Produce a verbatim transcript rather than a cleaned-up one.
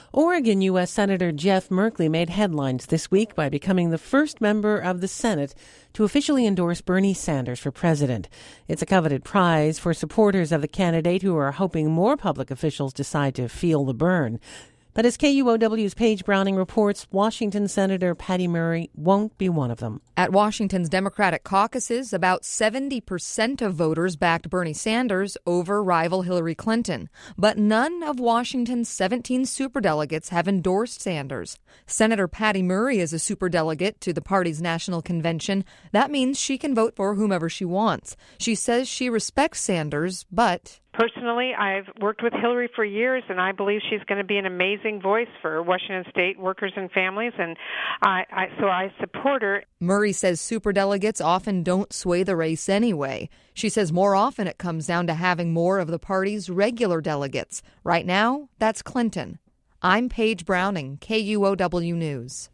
Oregon U S Senator Jeff Merkley made headlines this week by becoming the first member of the Senate to officially endorse Bernie Sanders for president. It's a coveted prize for supporters of the candidate who are hoping more public officials decide to feel the burn. But as K U O W's Paige Browning reports, Washington Senator Patty Murray won't be one of them. At Washington's Democratic caucuses, about seventy percent of voters backed Bernie Sanders over rival Hillary Clinton. But none of Washington's seventeen superdelegates have endorsed Sanders. Senator Patty Murray is a superdelegate to the party's national convention. That means she can vote for whomever she wants. She says she respects Sanders, but... Personally, I've worked with Hillary for years, and I believe she's going to be an amazing voice for Washington State workers and families, and I, I, so I support her. Murray says superdelegates often don't sway the race anyway. She says more often it comes down to having more of the party's regular delegates. Right now, that's Clinton. I'm Paige Browning, K U O W News.